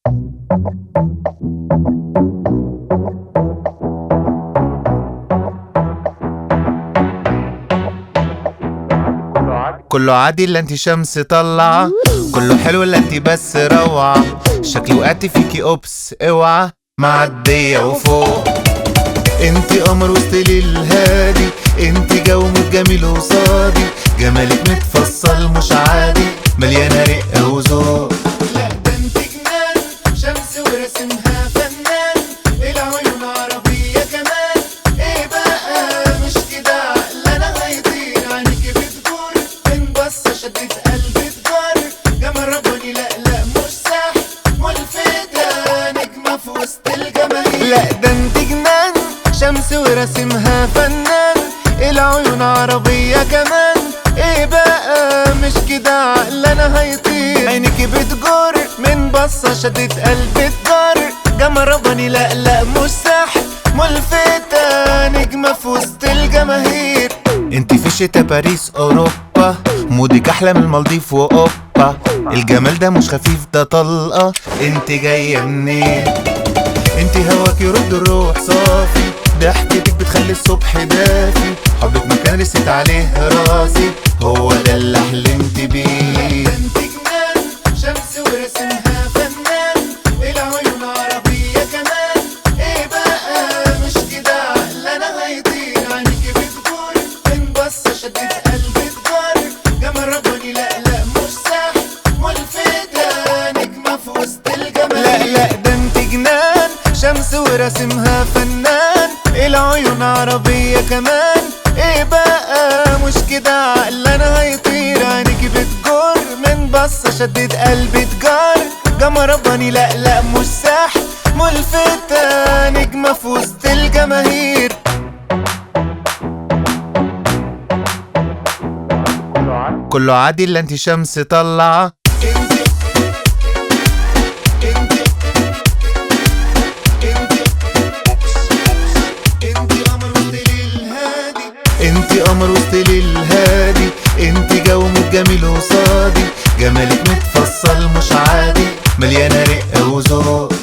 كله عادي الا انتي شمس طلعة، كله حلو الا انتي بس روعة. شكلي وقعت فيكي اوبس اوعى، معدية وفوق. انتي قمر وسط ليل هادي، انتي جو جميل وصادي، جمالك متفصل مش عادي، مليانة رقة وذوق. لا ده انتي جنان، شمس ورسمها فنان، العيون عربية كمان. ايه بقى مش كده عقلنا هيطير، عينيكي بتجور من بصة شدت قلبي تجار. جمال رباني لا مش سحر، ملفتة نجمة في وسط الجماهير. لا ده انتي جنان، شمس ورسمها فنان، العيون عربية كمان. ايه بقى مش كده عقلنا هيطير، عينيكي بتجر من بصة شدت قلبي تجر. جمال رباني لا مش سحر، ملفتة نجمة في وسط الجماهير. انتي في شتا باريس اوروبا، مودك احلى من المالديف واوبا. الجمال ده مش خفيف ده طلقة، انتي جاية منين؟ انتي هواك يرد الروح صافي، ضحكتك بتخلي الصبح دافي، حبك مكان رست عليه راسي، هو ده اللي حلمت بيه. انتي جنان، شمس ورسمها فنان، العيون عربية كمان. ايه بقى مش كده عقلنا هيطير، عينيكي بتجور من بصة شدت قلبي تجار. جمال رباني لا مش سحر، ملفتة نجمة في وسط الجماهير. لا ده انتي جنان، شمس ورسمها فنان، العيون عربية كمان. ايه بقى مش كده عقلنا هيطير، عينيكي بتجر من بصة شدت قلبي تجار. جمال رباني لا مش سحر، ملفتة نجمة في وسط الجماهير. كله عادي الا انتي شمس طلعة. انتي قمر وسط ليل هادي، انتي جو جميل وصادي، جمالك متفصل مش عادي، مليانة رقة وذوق.